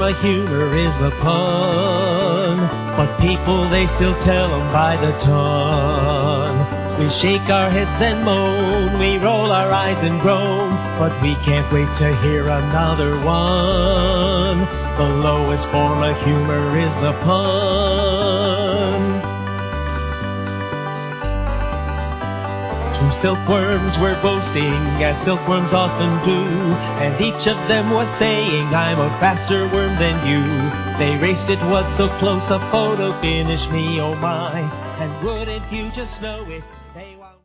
of humor is the pun, but people, they still tell 'em by the ton. We shake our heads and moan, we roll our eyes and groan, but we can't wait to hear another one. The lowest form of humor is the pun. Two silkworms were boasting, as silkworms often do, and each of them was saying, I'm a faster worm than you. They raced, it was so close, a photo finished me, oh my, and wouldn't you just know it?